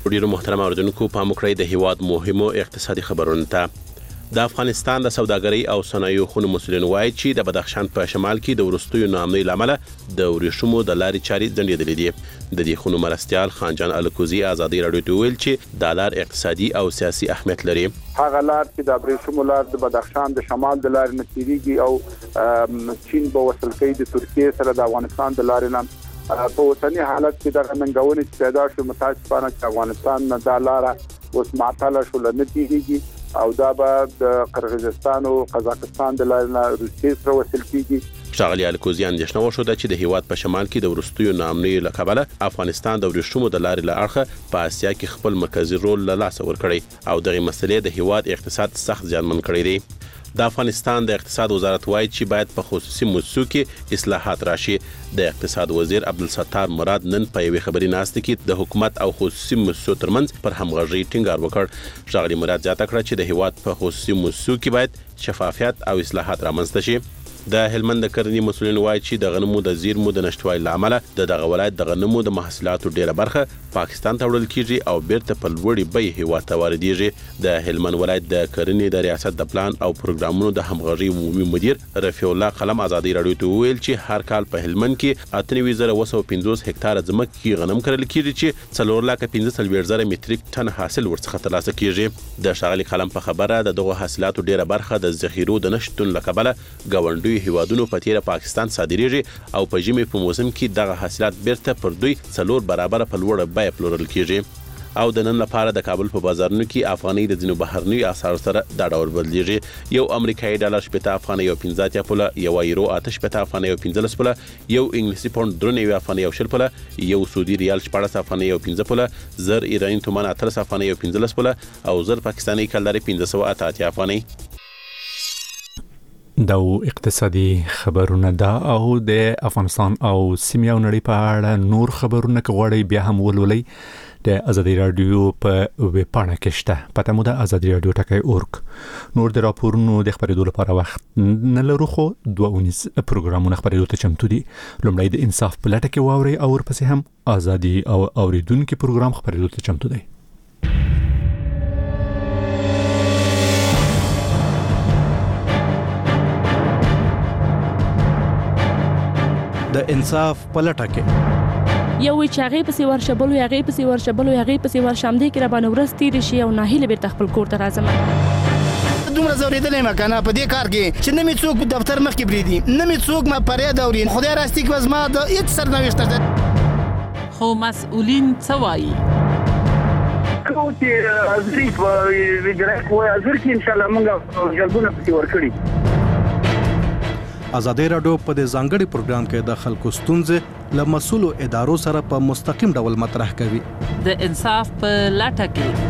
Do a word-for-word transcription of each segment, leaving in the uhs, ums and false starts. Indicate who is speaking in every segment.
Speaker 1: ډیرو محترم اوریدونکو پام وکړئ د هیواد مهمو اقتصادي خبرونو ته. د افغانستان د سوداګرۍ او صنایعو خونو مسؤلین وایي چې د بدخشان په شمال کې د وروستیو ناامنۍ لامل د ورېښمو د لارې چارې ځنډېدلې دي. د دې خونو مرستیال خانجان الکوزي ازادي رادیو ته ویل چې د لار اقتصادي او سیاسي اهمیت لري.
Speaker 2: هغه لار چې د ورېښمو لار د بدخشان د شمال د لارې نه تیریږي او چین به وصل کوي د ترکیې سره د افغانستان د لارې نه په اوسني حالت کې د ننګونې پیدا شو متاسفانه چې افغانستان نه د لار اوس معطله شو نه تیریږي او دا به د قرغیزستان او قزاقستان د لارې نه روسیې سره وصل کیږي.
Speaker 1: ښاغلي الکوزي اندېښنه وښوده چې د هیواد په شمال کې د وروستیو ناامنۍ له کبله افغانستان د ورېښمو د لارې له اړخه په اسیا کې خپل مرکزی رول له لاسه ورکړی او دغه مسلې د هیواد اقتصاد سخت زیانمن کړی دی. د افغانستان د اقتصاد وزارت وایي چې باید په خصوصي موسسو کې اصلاحات راشي. د اقتصاد وزیر عبدالستار مراد نن په یوې خبري ناستې کې د حکومت او خصوصي موسسو ترمنځ پر همغږۍ ټینګار وکړ. ښاغلي مراد زیاته کړه چې د هیواد په خصوصي موسسو کې باید شفافیت او اصلاحات رامنځته شي. د هلمند د کرنې مسؤلین وایي چې د غنمو د زیرمو د نشټوالي لامل د دغه ولایت د غنمو د محصولاتو ډیره برخه پاکستان ته وړل کیږي او بیرته په لوړې بیې هیواد ته واردېږي. د هلمند ولایت د کرنې د ریاست د پلان او پروګرامونو د همغږي عمومي مدیر رفیع الله قلم ازادي رادیو ته ویل چې هر کال په هلمند کې اته نوي زره وسو پنځوس هکتار ځمکه کې غنم کرل کیږي چې څلور لک پنځه څلوېښت زره متریک ټن حاصل ورڅخه ترلاسه کیږي. د ښاغلي قلم په خبره د دغه حاصلاتو ډیره برخه د ذخیرو د نشټون لکبله ګاونډي هیوادونو په پاکستان صادریږي او په ژمي په موسم کې دغه حاصلات بیرته پر دوی څلور برابر په لوړه بیه پلورل کیږي. او د نن لپاره د کابل په بازارونو کې افغاني د ځینو بهرني اسعارو سره دا ډول بدلیږي. یو امریکایي ډالر شپږ افغاني او پنځه اتیا پوله، یو یورو اته شپږ افغاني او پنځلس پوله، یو انګلیسي پاوند درې نوي افغاني او شل پوله، یو سعودي ریال شپاړس افغاني او پنځه پوله، زر ایراني تومان اتلس افغاني او پنځلس پوله او زر پاکستاني کلداري پنځه سوه اته اتیا افغاني.
Speaker 3: دا اقتصادي خبرونه دا او د افغانستان او سیمه او نړۍ په اړه نور خبرونه کوي بیا هم ولولئ د ازادي رادیو په ویب پاڼه کې شته. پته مو د ازادي رادیو ټکی اورګ. نور د راپورونو د خبرېدو لپاره وخت نه لرو خو دوه ونیز پروګرامونه خبرېدو ته چمتو دي. لومړی د انصاف په لټه کې واوري او ورپسې هم ازادي او اوریدونکو پروګرام خبرېدو ته چمتو دی.
Speaker 4: د انصاف پلټه کې
Speaker 5: یو چې هغه پسې ورشبلو هغه پسې ورشبلو هغه پسې ورشمدې کې را باندې ورستې شي او ناهیله بیرته خپل کور ته راځم.
Speaker 6: دومره زوریدلې مکانه په دې کار کې چې نه می څوک دفتر مخ کې بریدي نه می څوک ما پرې دوري خدای راستي کې وزما د هیڅ سرنوشت ده.
Speaker 7: خو مسؤلین څه وایي؟
Speaker 2: کوم چې ازري په ویډیو کوه ازر کې ان شاء الله موږ جلبونه پسې ورکړي.
Speaker 4: ازادي رادیو په دې ځانګړي پروګرام کې د خلکو ستونزې له مسؤلو ادارو سره په مستقیم ډول مطرح کوي.
Speaker 7: د انصاف په لټه کې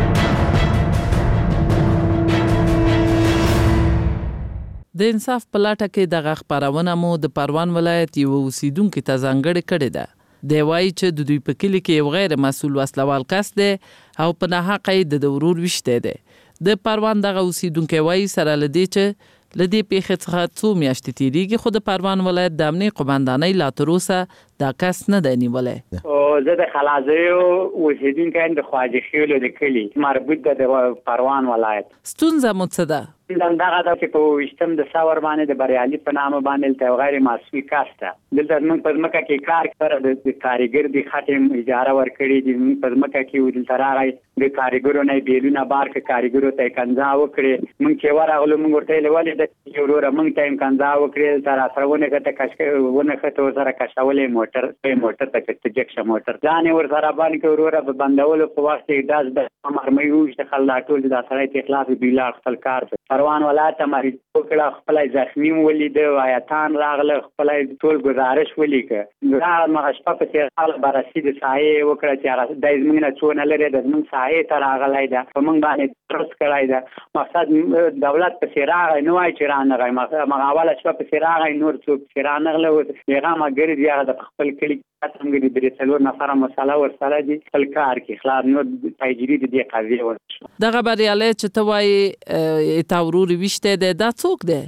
Speaker 7: د انصاف په لټه کې دغه خبرونه مو د پروان ولایت یو اوسیدونکو ته ځانګړي کړي ده. دی وایي چې د دوی په کلی کې یو غیر مسؤل وسلوال کس دی او په ناحقه د ورور وشته دی. د پروان دغه اوسیدونکو وایي سره لدی چې لدی پیښه څخه څو میاشتې تیریږي خو د پروان ولایت د امنیت قومندانۍ لا تر اوسه دا کس نه دی نیولې.
Speaker 8: او زه د خلازیو اوسیدونکی د خواجه خیلو د کلی مربوط د پروان ولایت.
Speaker 7: ستونزه مو څه ده؟
Speaker 8: دغه د چې په وشتم د څاور باندې د بریالي په نامه باندې ته غیر ماسوي کاسته دلته موږ په ځمکه کې کار کړی د کاریګر د خاتم اجاره ورکړي د موږ په ځمکه کې ودلته راغی د کاریګرو نه بیلونه بار کې کاریګرو ته کنځا وکړي. موږ چې ورغلو موږ ورته ویل د یوروره موږ ته کنځا وکړي تر اثرونه کته کښ ونه کته سره کښولې موټر په موټر ته کته جکشه موټر ځان ور سره باندې وروره په بندولو په وخت کې داس د مرمۍ وښته خلاټول د اثرای اخلاص بلا خپل کار پروان ولایت مریض وکړه خپل زخمی ولید وایتان راغله خپل ټول گزارش ولیکه دا مغشپه په څیر حال برسید سایه وکړه چې هغه د زمونږ څونه لري د زمونږ سایه تر راغلای دا په موږ باندې ترس کړای دا مقصد دولت په څیر راغی نو وايي چې رانغی مغاوله شپه په څیر راغی نور څوک څیر رانغله و پیغام غری دی هغه د خپل کلی څنګه د درې څلور نفر مسله ورسره دي خپل کار کې خلاص نو تجربه د دې قضیه ورته
Speaker 7: دغه بریالي چې ته وایي تاوروري وشته ده دا څوک ده؟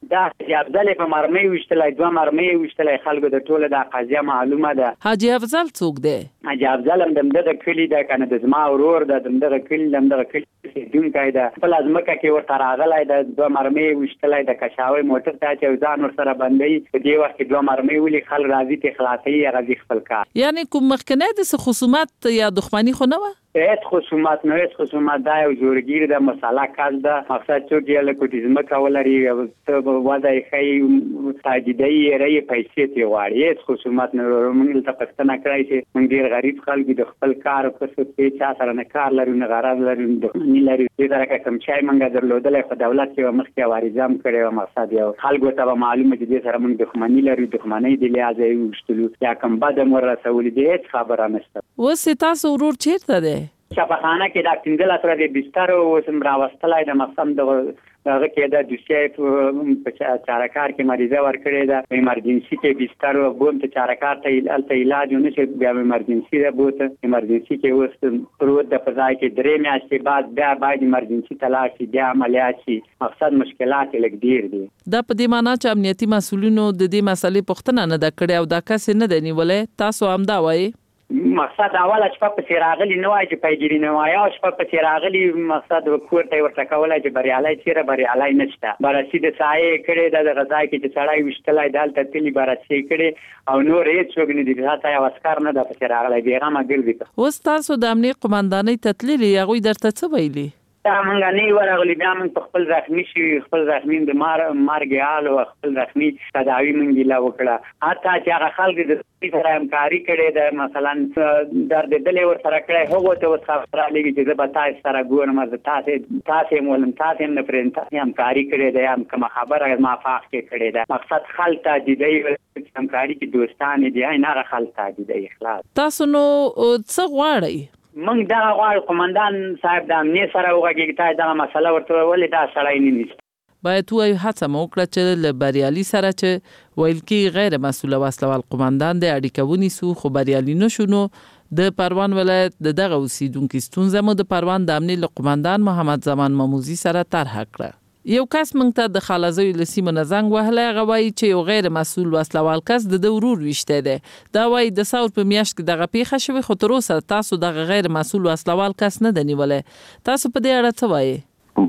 Speaker 8: دا افضل په مرمۍ وشتلای دوه مرمۍ وشتلای خلکو د ټوله د قضیه معلومه ده.
Speaker 7: حاجی افضل څوک دی؟
Speaker 8: حاجی افضل هم دغه کلی ده کنه د زما ورور ده دغه کلی دغه کلی دونکای ده په لازمکه کې ورته راغلی د دوه مرمۍ وشتلای د کشاوي موټر ته چې ځان ور سره باندې په دې وخت کې دوه مرمۍ ولي خل راځي ته خلاصي غزي خپل کار.
Speaker 7: یعنی کوم مخکنه د خصومات یا دښمنی خو نه و؟
Speaker 8: هیڅ خصومات نه هیڅ خصومات دا یو جوړګیر د مساله کال ده مقصد چې یې له کوټیزم کولري ته وځي خي تاجیدي ری پیسې تی واړي هیڅ خصومات نه موږ ته پښتنه کړای چې موږ ډیر غریب خلک د خپل کار په څه کې چا سره نه کار لري نه غرض لري نه لري دا راکه کوم چای موږ درلودلې په دولت کې مخکې واریزام کړي او مقصد یو خلکو ته معلومه دي سره موږ دښمنی لري دښمنی دی لازم یو شتلو یا کوم بد مر رسول دي هیڅ خبره نشته.
Speaker 7: وسه تاسو ورور چیرته دی؟
Speaker 8: شفاخانه کې د اکتندل سره د بستر او سم راوستلای د مقصد د هغه کې د دوسیه په چارکار کې مریضه ور کړې ده ایمرجنسي کې بستر او بوم ته چارکار ته الته علاج نه شي بیا ایمرجنسي ده بوته ایمرجنسي کې اوس پروت د فضای کې درې میاشتې بعد بیا باید ایمرجنسي تلاشي بیا عملیات شي مقصد مشکلات لګ ډیر دي.
Speaker 7: دا په دې معنی چې امنیتي مسولینو د دې مسلې پوښتنه نه د کړې او دا کس نه دی نیولې تاسو هم دا وایي؟
Speaker 8: مقصد اوله شپه په سیراغلی نه وای چې پیګری نه وای او شپه په سیراغلی مقصد وکور ته ورته کولای چې بریالای چیرې بریالای نشته برسي د سایه کړي د غذا کې چې سړی وشتلای دالته تلی برسي کړي او نور هیڅ څوک نه دي راته یو اسکار نه د سیراغلی بیرامه ګرځي.
Speaker 7: اوس تاسو د امنیت قومندانۍ تتلیلی هغه درته څه ویلي؟
Speaker 8: دا مونږ نه ورغلی بیا مونږ په خپل زخمی شي خپل زخمی د مار مارګ حال او خپل زخمی تداوی مونږ لا وکړه حتی چې هغه خلک د سره همکاري کړي د مثلا درد دل ور سره کړي هغه ته وسخره لګي چې زه به تاسو سره ګورم د تاسو تاسو مولم تاسو نه پرنټ همکاري کړي د هم کوم خبره ما فاق کې کړي ده مقصد خلک د دې همکاري کې دوستانه دي نه هغه خلک د دې اخلاص.
Speaker 7: تاسو نو څه غواړئ؟
Speaker 8: موږ دا غواړو قومندان صاحب د امنیت سره وغږیږي ته دا مسله ورته ولې دا سړی نه نیسي.
Speaker 7: باید وایي هڅه مو وکړه چې له بریالي سره چې ویل کې غیر مسؤله وسلوال قومندان د اړیکه ونیسو خو بریالي نشو نو د پروان ولایت د دغه اوسیدونکو ستونزه مو د پروان د امنیت قومندان محمد زمان ماموزي سره طرح کړه. یو کس مونږ ته د خالزوی لسیمه نزنګ وهله غوي چې یو غیر مسؤل وسلوال کس د ضرور وشته ده دا وای د ثور په میاشت کې دغه پیښه شوی خو تر اوسه تاسو د غیر مسؤل وسلوال کس نه دنیولې تاسو په دې اړه څه وایي؟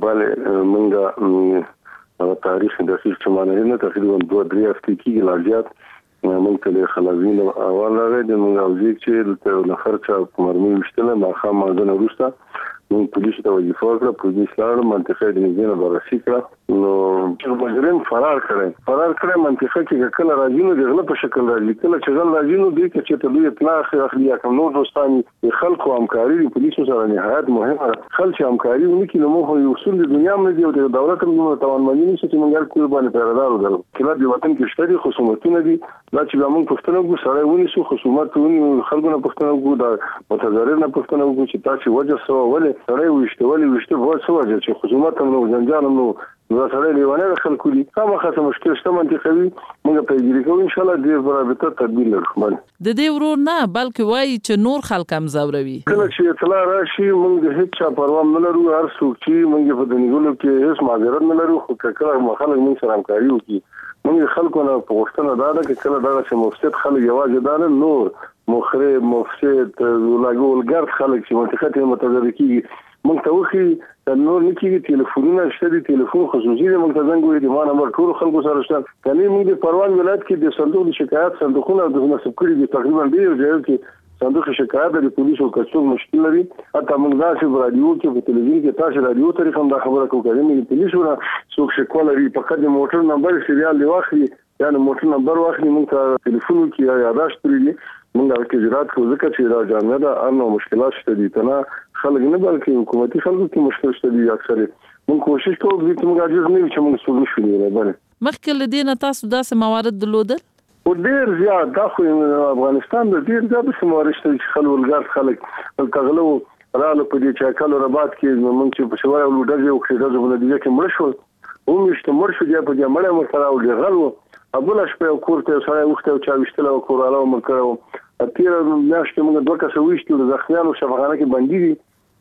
Speaker 9: بله مونږه تاریخ د هیڅ چمانه نه تقریبا دوه درې هفتې کې لاجات مونږ ته خلازین اول راغی د مونږ اوځي چې له خرچه مرمي وشتله ما خام مازن وروسته من پولیس ته وظیفه ورکړه پولیس لاړ منطقه د نږدې نه بررسي کړه نو مجرم فرار کړی فرار کړی منطقه کې کله راځي نو د غله په شکل راځي کله چې غل راځي نو دوی چې ته دوی اطلاع اخلي یا کوم نور دوستان د خلکو همکاري د پولیسو سره نهایت مهمه خلک همکاري ونکړي نو موږ یو اصول د دنیا باندې او د دولت هم توانمنې نشي چې موږ کول باندې پیردار وګرځو کله د وطن کې شته خصومتونه دي دا چې موږ پښتنو کو سره ونیسو خصومت ونیو خلکو نه پښتنو کو دا متضرر نه پښتنو کو چې تاسو وجه سو ولې سړی وشته ولې وشته وای څه وجه چې خصومت هم نو جنجال هم نو نو سره لیوانه خلکو دي کومه خاصه مشکل شته منطقوي موږ پیګری کوو ان شاء الله دې برابر تدبیر لرو
Speaker 7: د دې ورور نه بلکې وایي چې نور خلک هم زوروي
Speaker 9: کله چې اطلاع راشي موږ د هیڅ چا پروا نه لرو هر څوک چې موږ په دنیګلو کې هیڅ معذرت نه لرو خو کله مخالک موږ سره همکاري وکړي موږ خلکو نه پوښتنه دا ده چې کله دا چې مفسد خلک یوازې دا نور مخرب مفسد لاګول خلک چې منطقه متضرر کیږي موږ ته وخی نور نه کیږي ټلیفونونه شته دي ټلیفون خصوصي د موږ ته زنګ وي د ما نمبر ټول خلکو سره شته کله موږ د پروان ولایت کې د صندوق شکایت صندوقونه د نسب کړي دي تقریبا ډیر ځای کې صندوق شکایت د پولیسو کڅوړ مشکل لري حتی موږ دا چې رادیو کې په تلویزیون کې تاسو رادیو طریقه هم دا خبره کوو چې موږ پولیسو نه څوک شکوه لري په کډه موټر نمبر سریال دی واخلي یعنی موټر نمبر واخلي موږ ته ټلیفون کې یاداشت کړی موږ هغه کې اجرات کوو ځکه چې دا جامعه ده ان مشکلات شته دي تنه خلک نه بلکې حکومتي خلکو کې مشکل شته دي اکثر موږ کوشش کوو چې موږ اجازه نه چې موږ سولو شو نه بل
Speaker 7: مخکې له دې نه تاسو داسې موارد درلودل
Speaker 9: او ډیر زیات دا خو افغانستان د ډیر زیات موارد شته چې خلک خلک تغلو رااله په دې چې کله رباط کې موږ چې په شوای ولودل یو کړه د بلدیه کې مړ شو او مشته مړ شو بیا په دې مړ مستراو دی غلو ابل شپه کورته سره وخته او چا وشتله او کوراله مکرو اتیر میاشتې موږ دوه کسه وشتل د ځخیانو شفاخانه کې باندې دي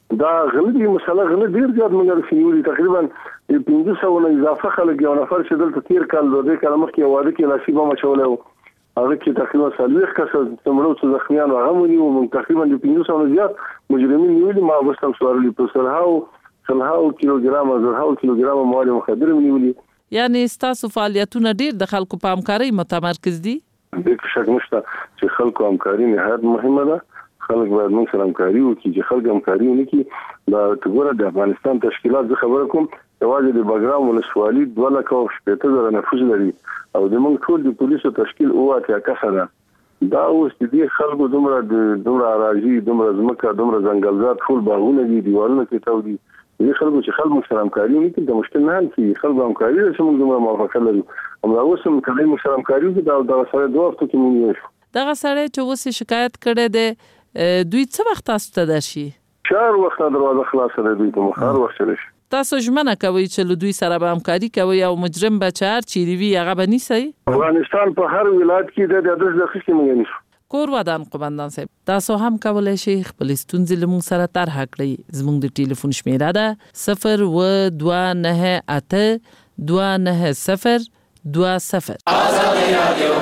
Speaker 9: دا غلطي مسله غلط ډیر زیات موږ رسېږي تقریبا پنځه سوه نه اضافه خلک یو نفر چې دلته تیر کال د دې کال مخکې واده کې نصیب ما چولې هغه کې تقریبا څلوېښت کسه څومره څه زخمیان هغه ونیو موږ تقریبا د پنځه سوه نه زیات مجرمین نیولي ما وستم سوارلي په سرهاو سلهاو کیلوګرام زرهاو کیلوګرام مواد مخدر نیولي.
Speaker 7: یعنی ستاسو فعالیتونه ډیر د خلکو په همکارۍ متمرکز دي؟
Speaker 9: د شک نشته چې خلکو همکاري نهایت مهمه ده. خلک باید موږ سره همکاري وکړي چې خلک همکاري ونکړي. دا ټول د افغانستان تشکیلات زه خبره کوم یوازې د بګرام ولسوالۍ دوه لکه او شپېته زره نفوس لري او د موږ ټول د پولیسو تشکیل اوه اتیا کسه ده. دا اوس د دې خلکو دومره دومره اراضي دومره ځمکه دومره ځنګلزاد ټول باغونه دي دیوالونه کې تاو دي. دې خلکو چې خلکو سره همکاري ونکړي د مشکل نه حل کېږي. خلکو همکاري ده چې موږ دومره موافقه لرو. همدا اوس هم کله موږ سره همکاري وکړو دا دغه سړی دوه هفتو کې موږ یو شو.
Speaker 7: دغه سړی چې اوس شکایت کړی دی دوی څه وخت تاسو ته درشي؟
Speaker 9: چار وخت دروازه خلاصه ده دوی ته مخار وخت راشي.
Speaker 7: تاسو ژمنه کوئ چې له دوی سره به همکاري کوئ او مجرم به چې هر چیرې وي هغه به نیسئ؟
Speaker 9: افغانستان په هر ولایت کې د ادرس د اخیستې موږ نیسو.
Speaker 7: کور ودان قومندان صاحب تاسو هم کولی شئ خپل ستونزې له موږ سره طرحه کړئ. زموږ د ټلیفون شمیره ده صفر اووه دوه نهه اته دوه نهه صفر دوه صفر.
Speaker 10: آزادي رادیو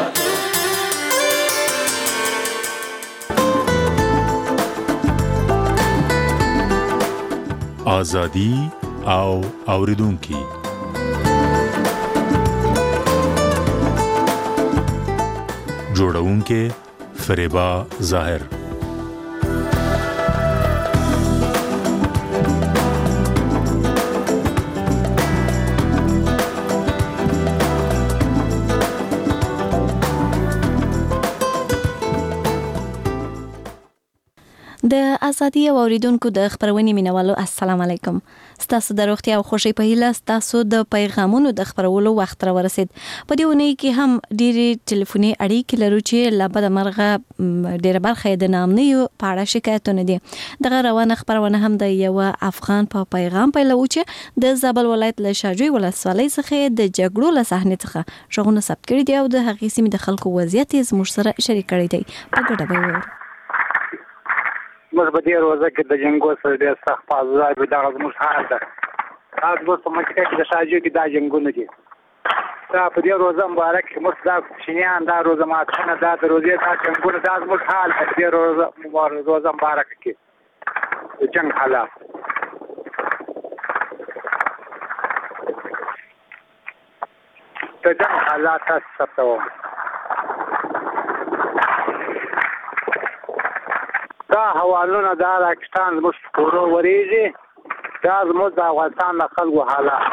Speaker 10: آزادی او اوریدونکي جوړونکي فریبا ظاهر.
Speaker 11: د ازادي اوریدونکو د خبرونې مینوالو السلام علیکم. ستاسو د روغتیا او خوشي په هیله ستاسو د پیغامونو د خبرولو وخت را ورسید. په دې ونې کې هم ډېری ټلیفوني اړیکې لرو چې لبد مرغه ډېر برخه د نامنیو په اړه شکایتونه دي. دغه روانه خبرونه هم د یو افغان په پیغام پیلو چې د زابل ولایت له شاجوی ولسوالۍ څخه د جګړو له صحنې څخه ژغورنه ثبت کړي دي او د هغې سیمې د خلکو وضعیت زموږ سره شریک کړی دی. په ګډه به وورو.
Speaker 8: موږ په دې روزه کې د جنګو سره ډېر سخت فاصله وي. دغه زموږ حال ده. تاسو اوس په مکه کې د شاجوی کې دا جنګونه دي. دا په دې روزه مبارک کې موږ دا کوچنیان دا روزه ماتونه دا د روزې دا جنګونه دا زموږ حال په دې روزه روزه مبارک کې د جنګ حالات. د جنګ حالات تاسو ثبتوم. دا حوالونه دا راکستان زموږ کورو ورېږي. دا زموږ د افغانستان د خلکو حالات.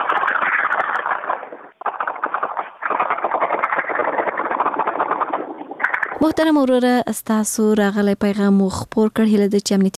Speaker 11: محترم وروره ستاسو راغلی پیغام مو خپور کړ. هیله ده چې امنیتي